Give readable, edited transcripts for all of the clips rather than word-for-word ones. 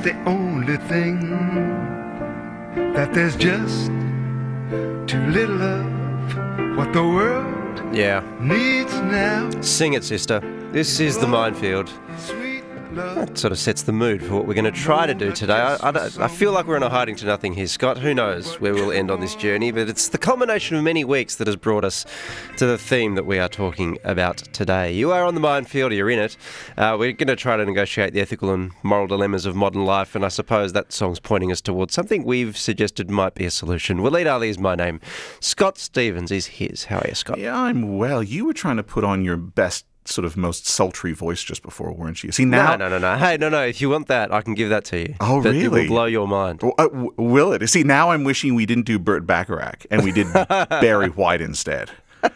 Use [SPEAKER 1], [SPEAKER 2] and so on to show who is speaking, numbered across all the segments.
[SPEAKER 1] the only thing that there's just too little of what the world needs now.
[SPEAKER 2] Sing it, sister. This is The Minefield.
[SPEAKER 1] Sweet love.
[SPEAKER 2] That sort of sets the mood for what we're going to try to do today. I feel like we're in a hiding to nothing here, Scott. Who knows where we'll end on this journey, but it's the culmination of many weeks that has brought us to the theme that we are talking about today. You are on the minefield, you're in it. We're going to try to negotiate the ethical and moral dilemmas of modern life, and I suppose that song's pointing us towards something we've suggested might be a solution. Waleed Ali is my name. Scott Stevens is his. How are you, Scott?
[SPEAKER 3] Yeah, I'm well. You were trying to put on your best, sort of most sultry voice just before, weren't you? See, now...
[SPEAKER 2] No. Hey, no. If you want that, I can give that to you.
[SPEAKER 3] Oh,
[SPEAKER 2] but
[SPEAKER 3] really?
[SPEAKER 2] It will blow your mind.
[SPEAKER 3] Will it? See, now I'm wishing we didn't do Burt Bacharach and we did Barry White instead.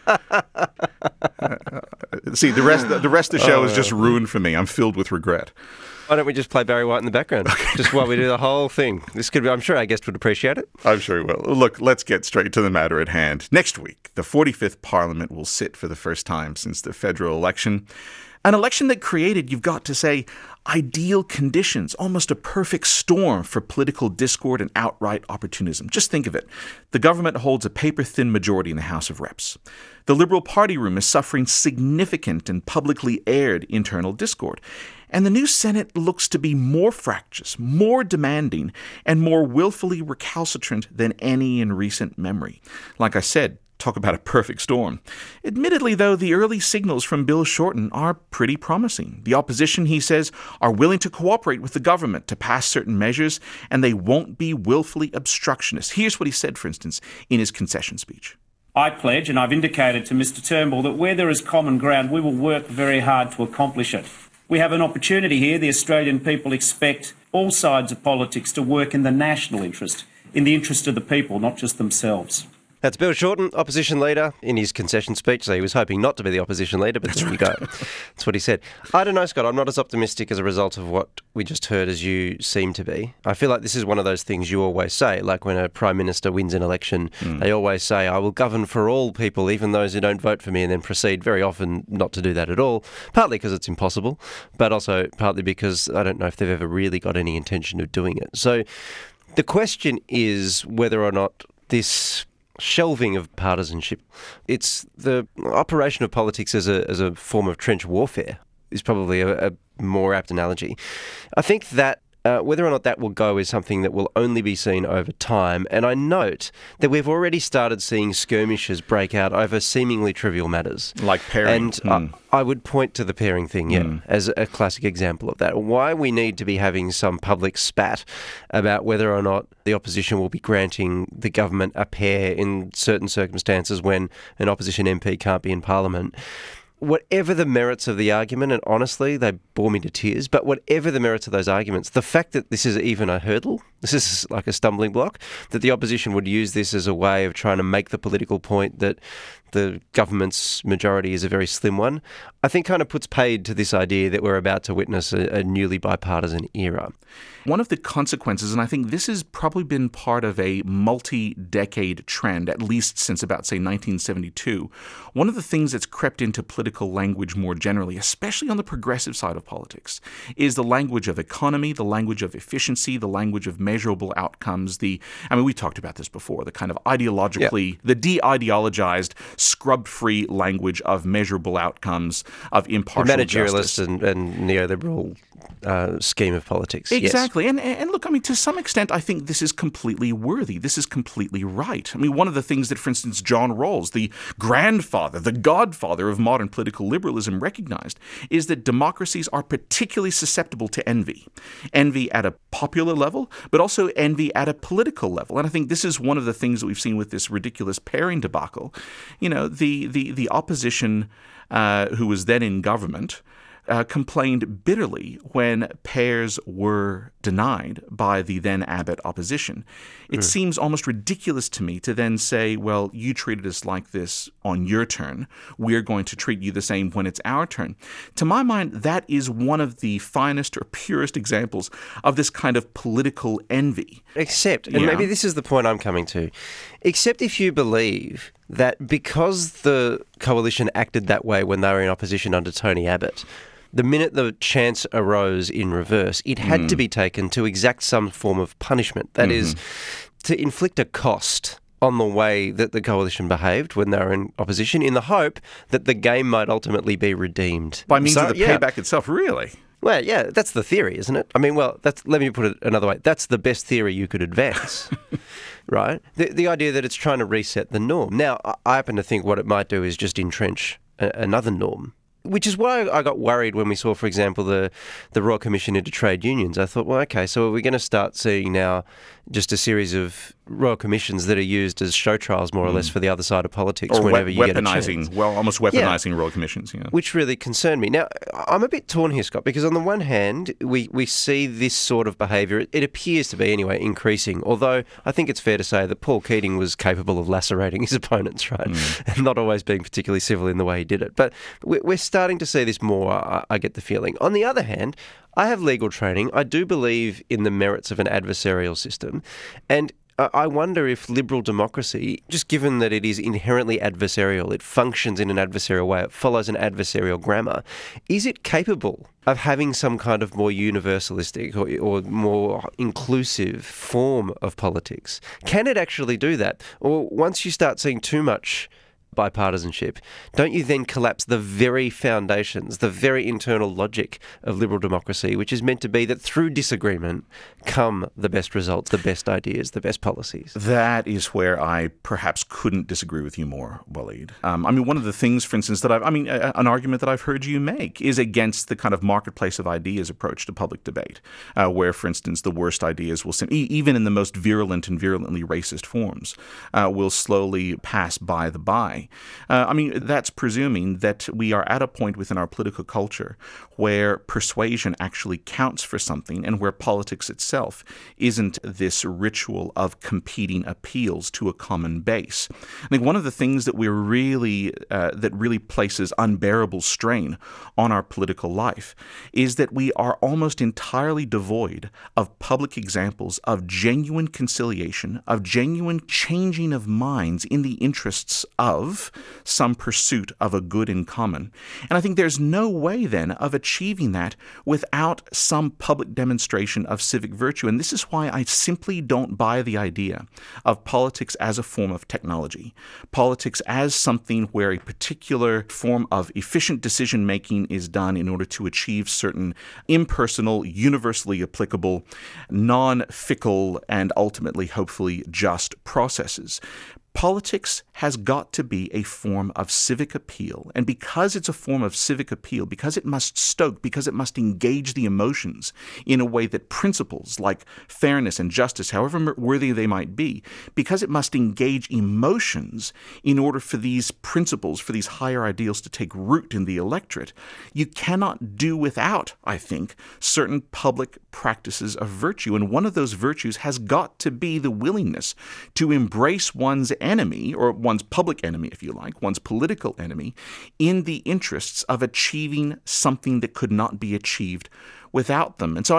[SPEAKER 3] See, the rest of the show is just ruined for me. I'm filled with regret.
[SPEAKER 2] Why don't we just play Barry White in the background? Just while we do the whole thing. This could be, I'm sure our guest would appreciate it.
[SPEAKER 3] I'm sure he will. Look, let's get straight to the matter at hand. Next week, the 45th Parliament will sit for the first time since the federal election. An election that created, you've got to say, ideal conditions, almost a perfect storm for political discord and outright opportunism. Just think of it. The government holds a paper-thin majority in the House of Reps. The Liberal Party room is suffering significant and publicly aired internal discord. And the new Senate looks to be more fractious, more demanding, and more willfully recalcitrant than any in recent memory. Like I said, talk about a perfect storm. Admittedly, though, the early signals from Bill Shorten are pretty promising. The opposition, he says, are willing to cooperate with the government to pass certain measures, and they won't be willfully obstructionist. Here's what he said, for instance, in his concession speech.
[SPEAKER 4] I pledge, and I've indicated to Mr Turnbull, that where there is common ground, we will work very hard to accomplish it. We have an opportunity here. The Australian people expect all sides of politics to work in the national interest, in the interest of the people, not just themselves.
[SPEAKER 2] That's Bill Shorten, opposition leader, in his concession speech. So he was hoping not to be the opposition leader, but there you go. That's what he said. I don't know, Scott. I'm not as optimistic as a result of what we just heard as you seem to be. I feel like this is one of those things you always say, like when a Prime Minister wins an election, they always say, I will govern for all people, even those who don't vote for me, and then proceed very often not to do that at all, partly because it's impossible, but also partly because I don't know if they've ever really got any intention of doing it. So the question is whether or not this shelving of partisanship, it's the operation of politics as a form of trench warfare is probably a more apt analogy. I think that whether or not that will go is something that will only be seen over time. And I note that we've already started seeing skirmishes break out over seemingly trivial matters.
[SPEAKER 3] Like pairing.
[SPEAKER 2] And I would point to the pairing thing, as a classic example of that. Why we need to be having some public spat about whether or not the opposition will be granting the government a pair in certain circumstances when an opposition MP can't be in Parliament. Whatever the merits of the argument, and honestly, they bore me to tears, but whatever the merits of those arguments, the fact that this is even a hurdle, this is like a stumbling block, that the opposition would use this as a way of trying to make the political point that the government's majority is a very slim one, I think kind of puts paid to this idea that we're about to witness a newly bipartisan era.
[SPEAKER 3] One of the consequences, and I think this has probably been part of a multi-decade trend, at least since about, say, 1972, one of the things that's crept into political language more generally, especially on the progressive side of politics, is the language of economy, the language of efficiency, the language of measurable outcomes, we talked about this before, the kind of ideologically, the de-ideologized, scrub-free language of measurable outcomes, of impartial
[SPEAKER 2] managerialist
[SPEAKER 3] justice.
[SPEAKER 2] and neoliberal scheme of politics.
[SPEAKER 3] Exactly. Yes. And look, to some extent, I think this is completely worthy. This is completely right. One of the things that, for instance, John Rawls, the grandfather, the godfather of modern political liberalism, recognized is that democracies are particularly susceptible to envy. Envy at a popular level, but also envy at a political level. And I think this is one of the things that we've seen with this ridiculous pairing debacle. The opposition who was then in government complained bitterly when pairs were denied by the then Abbott opposition. It seems almost ridiculous to me to then say, well, you treated us like this on your turn. We're going to treat you the same when it's our turn. To my mind, that is one of the finest or purest examples of this kind of political envy.
[SPEAKER 2] Except, and maybe this is the point I'm coming to, except if you believe that because the coalition acted that way when they were in opposition under Tony Abbott, the minute the chance arose in reverse, it had to be taken to exact some form of punishment. That is, to inflict a cost on the way that the coalition behaved when they were in opposition, in the hope that the game might ultimately be redeemed.
[SPEAKER 3] By means of the payback itself, really?
[SPEAKER 2] Well, yeah, that's the theory, isn't it? I mean, let me put it another way. That's the best theory you could advance, right? The idea that it's trying to reset the norm. Now, I happen to think what it might do is just entrench another norm, which is why I got worried when we saw, for example, the Royal Commission into Trade Unions. I thought, well, okay, so are we going to start seeing now just a series of Royal Commissions that are used as show trials, more or less, for the other side of politics
[SPEAKER 3] or
[SPEAKER 2] whenever you get a chance?
[SPEAKER 3] Almost weaponizing Royal Commissions. Yeah.
[SPEAKER 2] Which really concerned me. Now, I'm a bit torn here, Scott, because on the one hand, we see this sort of behaviour, it appears to be anyway, increasing, although I think it's fair to say that Paul Keating was capable of lacerating his opponents, right? And not always being particularly civil in the way he did it. But we're starting to see this more, I get the feeling. On the other hand, I have legal training. I do believe in the merits of an adversarial system. And I wonder if liberal democracy, just given that it is inherently adversarial, it functions in an adversarial way, it follows an adversarial grammar, is it capable of having some kind of more universalistic or more inclusive form of politics? Can it actually do that? Or once you start seeing too much bipartisanship, don't you then collapse the very foundations, the very internal logic of liberal democracy, which is meant to be that through disagreement come the best results, the best ideas, the best policies?
[SPEAKER 3] That is where I perhaps couldn't disagree with you more, Waleed. One of the things, for instance, that an argument that I've heard you make is against the kind of marketplace of ideas approach to public debate, where, for instance, the worst ideas will, even in the most virulent and virulently racist forms, will slowly pass by the by. That's presuming that we are at a point within our political culture where persuasion actually counts for something and where politics itself isn't this ritual of competing appeals to a common base. I think one of the things that that really places unbearable strain on our political life is that we are almost entirely devoid of public examples of genuine conciliation, of genuine changing of minds in the interests of some pursuit of a good in common. And I think there's no way then of achieving that without some public demonstration of civic virtue. And this is why I simply don't buy the idea of politics as a form of technology, politics as something where a particular form of efficient decision-making is done in order to achieve certain impersonal, universally applicable, non-fickle, and ultimately, hopefully, just processes. Politics has got to be a form of civic appeal. And because it's a form of civic appeal, because it must stoke, because it must engage the emotions in a way that principles like fairness and justice, however worthy they might be, because it must engage emotions in order for these principles, for these higher ideals to take root in the electorate, you cannot do without, I think, certain public practices of virtue. And one of those virtues has got to be the willingness to embrace one's enemy, or one's public enemy, if you like, one's political enemy, in the interests of achieving something that could not be achieved without them. And so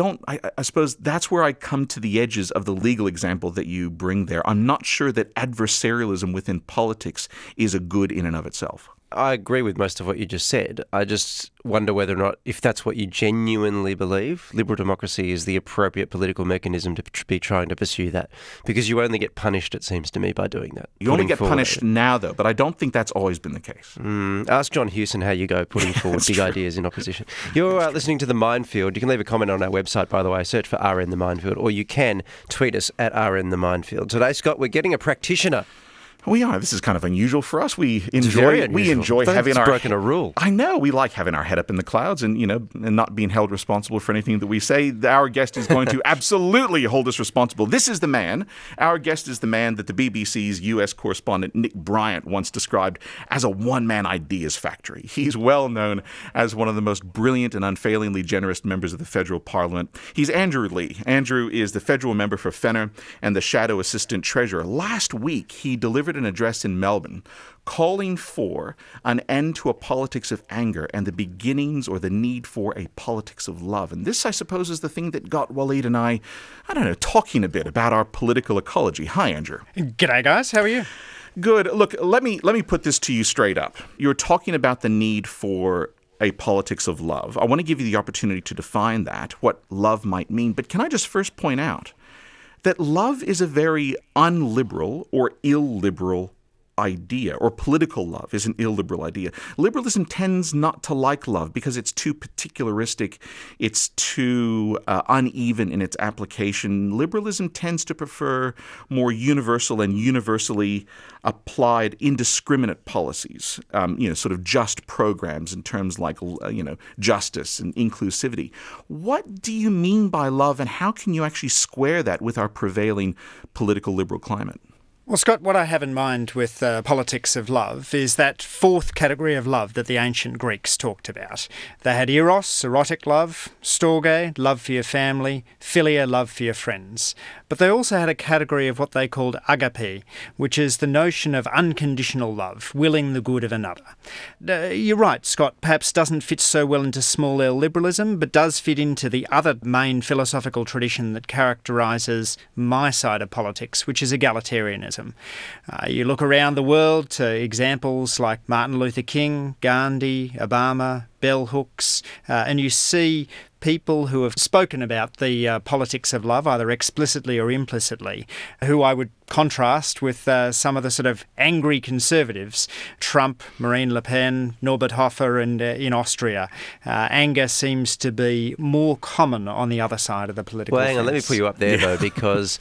[SPEAKER 3] I suppose that's where I come to the edges of the legal example that you bring there. I'm not sure that adversarialism within politics is a good in and of itself.
[SPEAKER 2] I agree with most of what you just said. I just wonder whether or not, if that's what you genuinely believe, liberal democracy is the appropriate political mechanism to be trying to pursue that. Because you only get punished, it seems to me, by doing that.
[SPEAKER 3] You only get punished now, though, but I don't think that's always been the case.
[SPEAKER 2] Ask John Hewson how you go putting forward big ideas in opposition. You're listening to The Minefield. You can leave a comment on our website, by the way. Search for RN The Minefield, or you can tweet us at RN The Minefield. Today, Scott, we're getting a practitioner.
[SPEAKER 3] We are. This is kind of unusual for us. We enjoy having our
[SPEAKER 2] broken a rule.
[SPEAKER 3] I know. We like having our head up in the clouds and not being held responsible for anything that we say. Our guest is going to absolutely hold us responsible. This is the man. Our guest is the man that the BBC's US correspondent Nick Bryant once described as a one-man ideas factory. He's well known as one of the most brilliant and unfailingly generous members of the federal parliament. He's Andrew Leigh. Andrew is the federal member for Fenner and the shadow assistant treasurer. Last week, he delivered an address in Melbourne calling for an end to a politics of anger and the beginnings or the need for a politics of love. And this, I suppose, is the thing that got Waleed and I talking a bit about our political ecology. Hi, Andrew.
[SPEAKER 5] G'day, guys. How are you?
[SPEAKER 3] Good. Look, let me put this to you straight up. You're talking about the need for a politics of love. I want to give you the opportunity to define that, what love might mean. But can I just first point out that love is a very unliberal or illiberal idea, or political love is an illiberal idea. Liberalism tends not to like love because it's too particularistic, it's too uneven in its application. Liberalism tends to prefer more universal and universally applied indiscriminate policies, sort of just programs in terms like, justice and inclusivity. What do you mean by love, and how can you actually square that with our prevailing political liberal climate?
[SPEAKER 5] Well, Scott, what I have in mind with politics of love is that fourth category of love that the ancient Greeks talked about. They had eros, erotic love, storge, love for your family, philia, love for your friends. But they also had a category of what they called agape, which is the notion of unconditional love, willing the good of another. You're right, Scott, perhaps doesn't fit so well into small L liberalism, but does fit into the other main philosophical tradition that characterises my side of politics, which is egalitarianism. You look around the world to examples like Martin Luther King, Gandhi, Obama, bell hooks, and you see people who have spoken about the politics of love, either explicitly or implicitly, who I would contrast with some of the sort of angry conservatives, Trump, Marine Le Pen, Norbert Hofer, and in Austria. Anger seems to be more common on the other side of the political fence.
[SPEAKER 2] Well, hang on, let me put you up there, though, because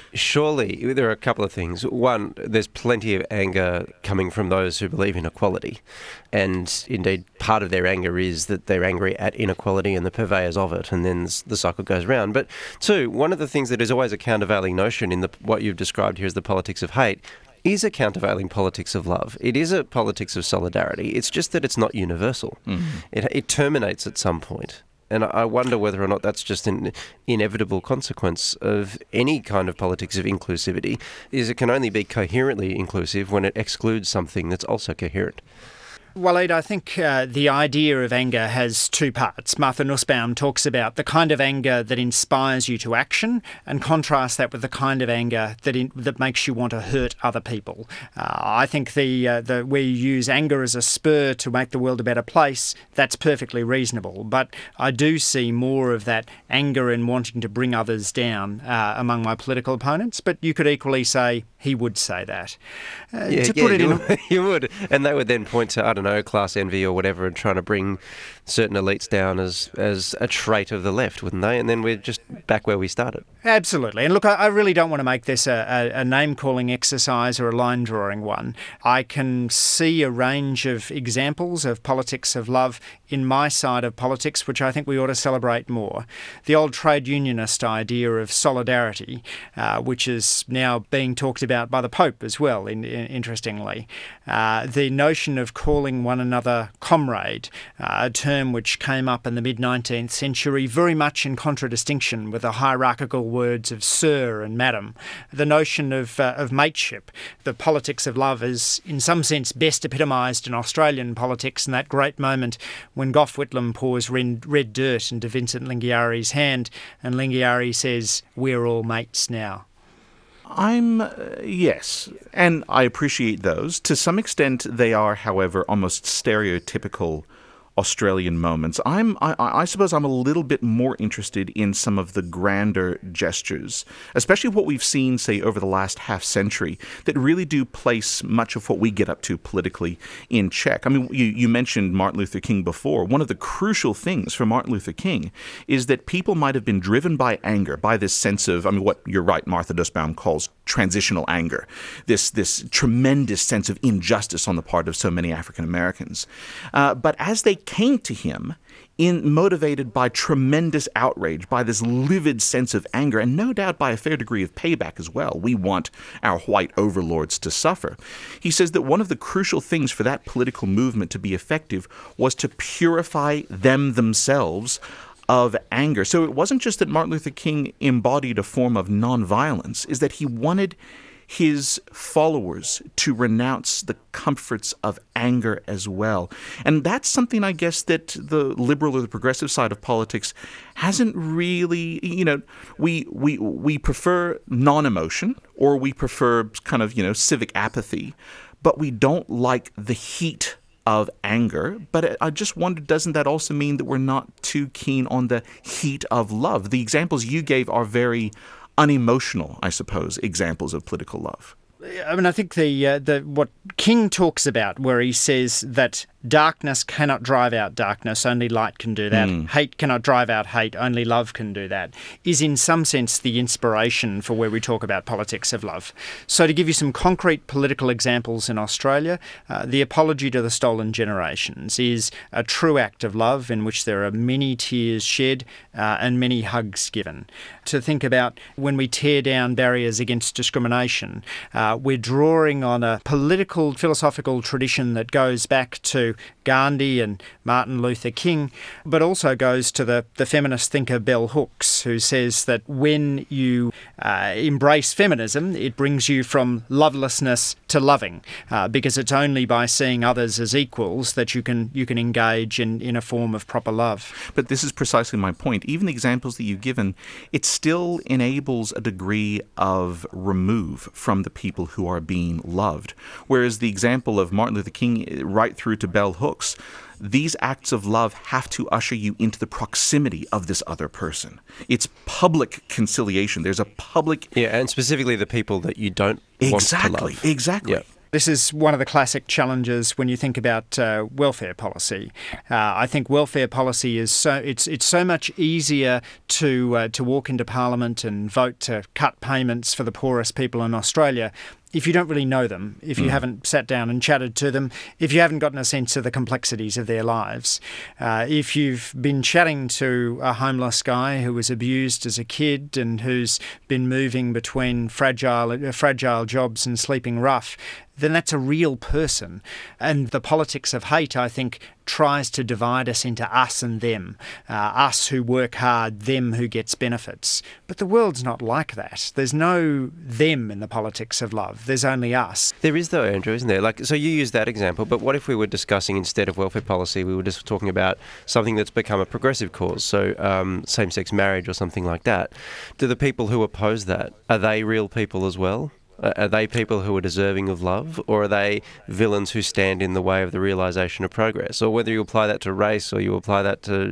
[SPEAKER 2] surely there are a couple of things. One, there's plenty of anger coming from those who believe in equality. And indeed, part of their anger is that they're angry at inequality and the purveyors of it, and then the cycle goes round. But two, one of the things that is always a countervailing notion in what you've described here as the politics of hate is a countervailing politics of love. It is a politics of solidarity. It's just that it's not universal. Mm-hmm. It terminates at some point. And I wonder whether or not that's just an inevitable consequence of any kind of politics of inclusivity, is it can only be coherently inclusive when it excludes something that's also coherent.
[SPEAKER 5] Waleed, I think the idea of anger has two parts. Martha Nussbaum talks about the kind of anger that inspires you to action and contrasts that with the kind of anger that makes you want to hurt other people. I think the where you use anger as a spur to make the world a better place, that's perfectly reasonable. But I do see more of that anger and wanting to bring others down among my political opponents. But you could equally say he would say that.
[SPEAKER 2] You would. And they would then point to, I don't know, class envy or whatever, and trying to bring certain elites down as a trait of the left, wouldn't they? And then we're just back where we started.
[SPEAKER 5] Absolutely. And look, I really don't want to make this a name-calling exercise or a line-drawing one. I can see a range of examples of politics of love in my side of politics, which I think we ought to celebrate more. The old trade unionist idea of solidarity, which is now being talked about by the Pope as well, interestingly. The notion of calling one another comrade, a term which came up in the mid-19th century, very much in contradistinction with the hierarchical words of sir and madam. The notion of mateship, the politics of love, is in some sense best epitomised in Australian politics in that great moment when Gough Whitlam pours red dirt into Vincent Lingiari's hand and Lingiari says, "We're all mates now."
[SPEAKER 3] Yes, and I appreciate those. To some extent, they are, however, almost stereotypical Australian moments. I suppose I'm a little bit more interested in some of the grander gestures, especially what we've seen, say, over the last half century, that really do place much of what we get up to politically in check. I mean, you mentioned Martin Luther King before. One of the crucial things for Martin Luther King is that people might have been driven by anger, by this sense of, what you're right, Martha Nussbaum calls transitional anger, this tremendous sense of injustice on the part of so many African Americans. But as they came to him motivated by tremendous outrage, by this livid sense of anger, and no doubt by a fair degree of payback as well. We want our white overlords to suffer. He says that one of the crucial things for that political movement to be effective was to purify themselves of anger. So it wasn't just that Martin Luther King embodied a form of nonviolence, is that he wanted his followers to renounce the comforts of anger as well. And that's something, I guess, that the liberal or the progressive side of politics hasn't really, we prefer non-emotion, or we prefer kind of, civic apathy, but we don't like the heat of anger, but I just wonder, doesn't that also mean that we're not too keen on the heat of love? The examples you gave are very unemotional, I suppose, examples of political love.
[SPEAKER 5] I mean, I think the what King talks about, where he says that darkness cannot drive out darkness, only light can do that. Hate cannot drive out hate, only love can do that, is in some sense the inspiration for where we talk about politics of love. So to give you some concrete political examples in Australia, the Apology to the Stolen Generations is a true act of love in which there are many tears shed and many hugs given. To think about when we tear down barriers against discrimination, we're drawing on a political, philosophical tradition that goes back to Gandhi and Martin Luther King, but also goes to the feminist thinker Bell Hooks, who says that when you embrace feminism, it brings you from lovelessness to loving, because it's only by seeing others as equals that you can engage in a form of proper love.
[SPEAKER 3] But this is precisely my point. Even the examples that you've given, it still enables a degree of remove from the people who are being loved. Whereas the example of Martin Luther King right through to Bell Hooks, these acts of love have to usher you into the proximity of this other person. It's public conciliation. There's a public...
[SPEAKER 2] Yeah, and specifically the people that you don't want to love.
[SPEAKER 3] Exactly.
[SPEAKER 2] Yeah.
[SPEAKER 5] This is one of the classic challenges when you think about welfare policy. I think welfare policy is it's so much easier to walk into Parliament and vote to cut payments for the poorest people in Australia if you don't really know them, if you haven't sat down and chatted to them, if you haven't gotten a sense of the complexities of their lives. If you've been chatting to a homeless guy who was abused as a kid and who's been moving between fragile jobs and sleeping rough, then that's a real person. And the politics of hate, I think, tries to divide us into us and them, us who work hard, them who gets benefits. But the world's not like that. There's no them in the politics of love. There's only us.
[SPEAKER 2] There is though, Andrew, isn't there? So you used that example, but what if we were discussing instead of welfare policy, we were just talking about something that's become a progressive cause, so same-sex marriage or something like that. Do the people who oppose that, are they real people as well? Are they people who are deserving of love, or are they villains who stand in the way of the realisation of progress? Or whether you apply that to race or you apply that to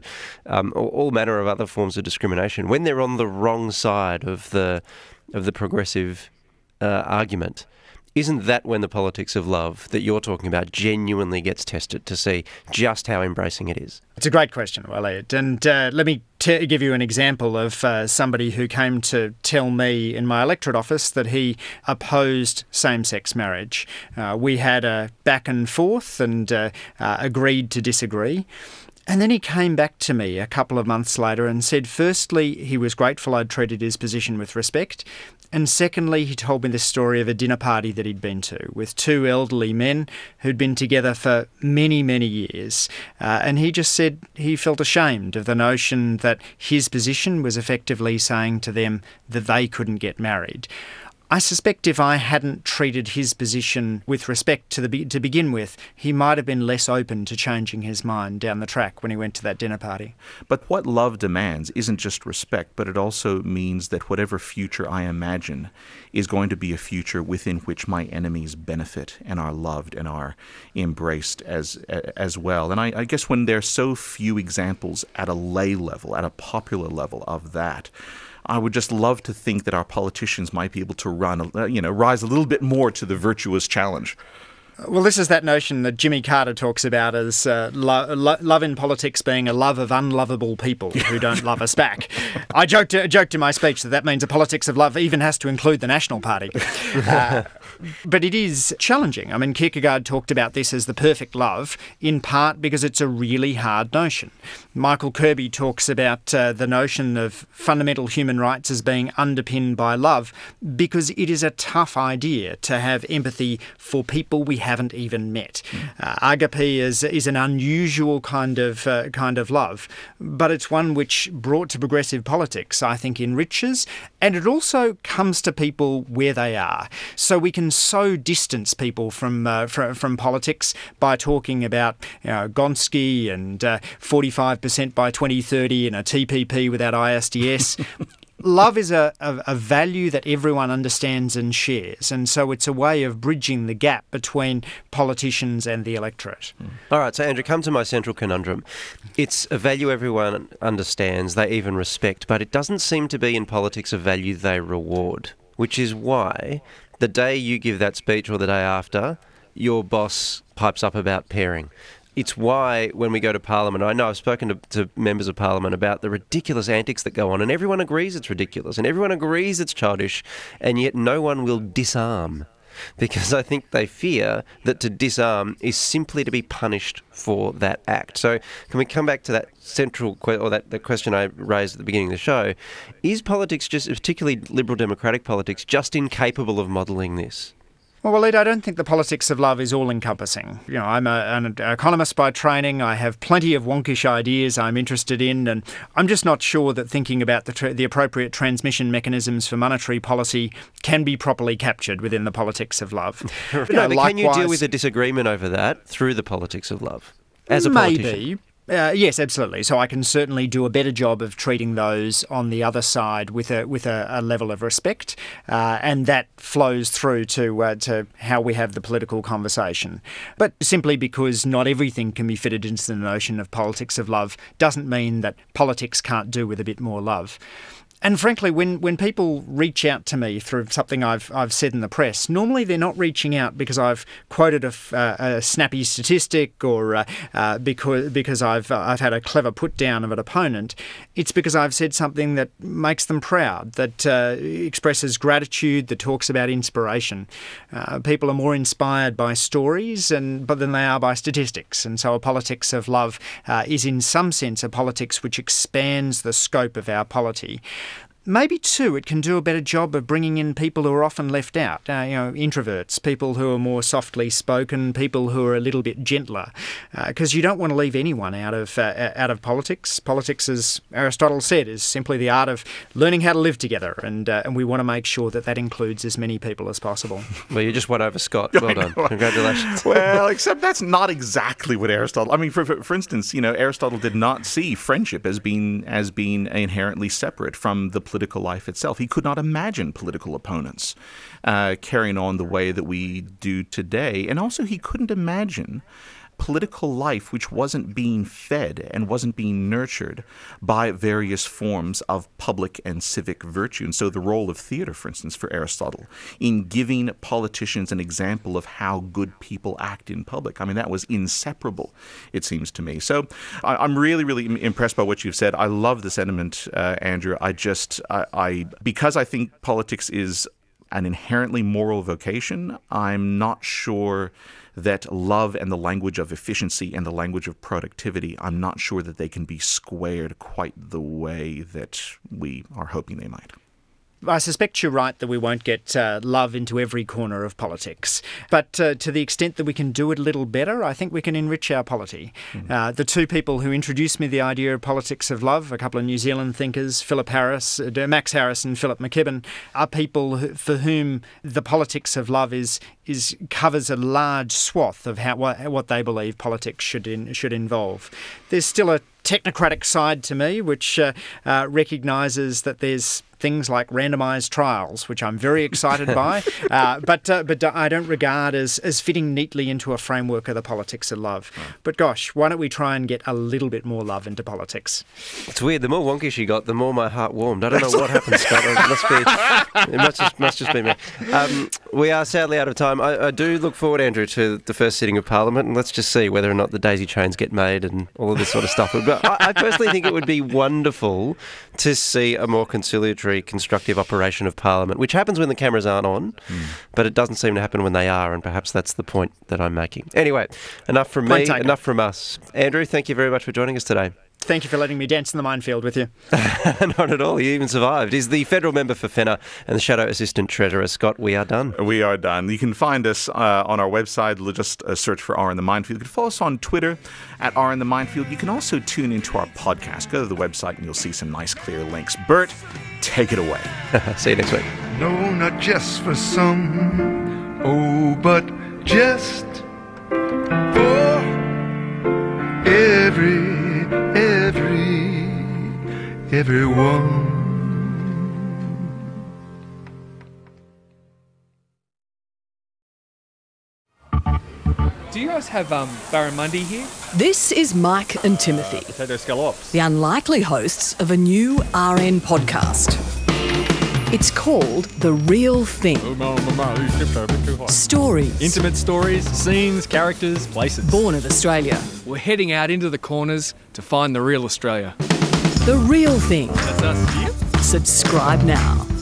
[SPEAKER 2] all manner of other forms of discrimination, when they're on the wrong side of the progressive argument, isn't that when the politics of love that you're talking about genuinely gets tested to see just how embracing it is?
[SPEAKER 5] It's a great question, Elliot. And let me give you an example of somebody who came to tell me in my electorate office that he opposed same-sex marriage. We had a back and forth and agreed to disagree. And then he came back to me a couple of months later and said, firstly, he was grateful I'd treated his position with respect. And secondly, he told me the story of a dinner party that he'd been to with two elderly men who'd been together for many, many years. And he just said he felt ashamed of the notion that his position was effectively saying to them that they couldn't get married. I suspect if I hadn't treated his position with respect to begin with, he might have been less open to changing his mind down the track when he went to that dinner party.
[SPEAKER 3] But what love demands isn't just respect, but it also means that whatever future I imagine is going to be a future within which my enemies benefit and are loved and are embraced as well. And I guess when there are so few examples at a lay level, at a popular level of that, I would just love to think that our politicians might be able to rise a little bit more to the virtuous challenge.
[SPEAKER 5] Well, this is that notion that Jimmy Carter talks about as love in politics being a love of unlovable people who don't love us back. I joked in my speech that means a politics of love even has to include the National Party. But it is challenging. I mean, Kierkegaard talked about this as the perfect love, in part because it's a really hard notion. Michael Kirby talks about the notion of fundamental human rights as being underpinned by love because it is a tough idea to have empathy for people we haven't even met. Agape is an unusual kind of love, but it's one which, brought to progressive politics, I think enriches, and it also comes to people where they are. So we can so distance people from politics by talking about Gonski and 45% by 2030 and a TPP without ISDS. Love is a value that everyone understands and shares, and so it's a way of bridging the gap between politicians and the electorate.
[SPEAKER 2] All right, so Andrew, come to my central conundrum. It's a value everyone understands, they even respect, but it doesn't seem to be in politics a value they reward, which is why the day you give that speech or the day after, your boss pipes up about pairing. It's why when we go to Parliament, I know I've spoken to members of Parliament about the ridiculous antics that go on, and everyone agrees it's ridiculous, and everyone agrees it's childish, and yet no one will disarm, because I think they fear that to disarm is simply to be punished for that act. So can we come back to that central, or the question I raised at the beginning of the show? Is politics, just particularly Liberal Democratic politics, just incapable of modelling this?
[SPEAKER 5] Well, Walid, I don't think the politics of love is all-encompassing. You know, I'm an economist by training. I have plenty of wonkish ideas I'm interested in, and I'm just not sure that thinking about the appropriate transmission mechanisms for monetary policy can be properly captured within the politics of love.
[SPEAKER 2] But can you deal with a disagreement over that through the politics of love as a politician?
[SPEAKER 5] Maybe. Yes, absolutely. So I can certainly do a better job of treating those on the other side with a level of respect, and that flows through to how we have the political conversation. But simply because not everything can be fitted into the notion of politics of love doesn't mean that politics can't do with a bit more love. And frankly, when people reach out to me through something I've said in the press, normally they're not reaching out because I've quoted a snappy statistic or because I've had a clever put down of an opponent. It's because I've said something that makes them proud, that expresses gratitude, that talks about inspiration. People are more inspired by stories than they are by statistics, and so a politics of love is in some sense a politics which expands the scope of our polity. Maybe, too, it can do a better job of bringing in people who are often left out, introverts, people who are more softly spoken, people who are a little bit gentler, because you don't want to leave anyone out of politics. Politics, as Aristotle said, is simply the art of learning how to live together, and we want to make sure that includes as many people as possible.
[SPEAKER 2] Well, you just won over Scott. Well done. Congratulations.
[SPEAKER 3] Well, except that's not exactly what Aristotle... I mean, for instance, Aristotle did not see friendship as being inherently separate from the political life itself. He could not imagine political opponents carrying on the way that we do today. And also he couldn't imagine political life which wasn't being fed and wasn't being nurtured by various forms of public and civic virtue. And so the role of theater, for instance, for Aristotle, in giving politicians an example of how good people act in public, I mean, that was inseparable, it seems to me. So I'm really, really impressed by what you've said. I love the sentiment, Andrew. Because I think politics is an inherently moral vocation, I'm not sure that love and the language of efficiency and the language of productivity, I'm not sure that they can be squared quite the way that we are hoping they might.
[SPEAKER 5] I suspect you're right that we won't get love into every corner of politics. But to the extent that we can do it a little better, I think we can enrich our polity. The two people who introduced me the idea of politics of love, a couple of New Zealand thinkers, Max Harris and Philip McKibben, are people for whom the politics of love covers a large swath of what they believe politics should involve. There's still a technocratic side to me, which recognises that there's things like randomised trials, which I'm very excited by, but I don't regard as fitting neatly into a framework of the politics of love. But gosh, why don't we try and get a little bit more love into politics?
[SPEAKER 2] It's weird. The more wonkish you got, the more my heart warmed. I don't know what happened, Scott. It must just be me. We are sadly out of time. I do look forward, Andrew, to the first sitting of Parliament, and let's just see whether or not the daisy chains get made and all of this sort of stuff. But I personally think it would be wonderful to see a more conciliatory, constructive operation of Parliament, which happens when the cameras aren't on, but it doesn't seem to happen when they are, and perhaps that's the point that I'm making. Anyway, enough from me, enough from us. Andrew, thank you very much for joining us today.
[SPEAKER 5] Thank you for letting me dance in the minefield with you.
[SPEAKER 2] Not at all. You even survived. He's the federal member for Fenner and the Shadow Assistant Treasurer. Scott, we are done.
[SPEAKER 3] We are done. You can find us on our website. Just search for R in the Minefield. You can follow us on Twitter at R in the Minefield. You can also tune into our podcast. Go to the website and you'll see some nice clear links. Bert, take it away.
[SPEAKER 2] See you next week.
[SPEAKER 1] No, not just for some, oh, but just for everyone.
[SPEAKER 6] Do you guys have barramundi here?
[SPEAKER 7] This is Mike and Timothy,
[SPEAKER 6] Potato scallops.
[SPEAKER 7] the unlikely hosts of a new RN podcast. It's called The Real Thing. Stories.
[SPEAKER 6] Intimate stories, scenes, characters, places.
[SPEAKER 7] Born of Australia.
[SPEAKER 6] We're heading out into the corners to find the real Australia.
[SPEAKER 7] The Real Thing.
[SPEAKER 6] That's us here.
[SPEAKER 7] Subscribe now.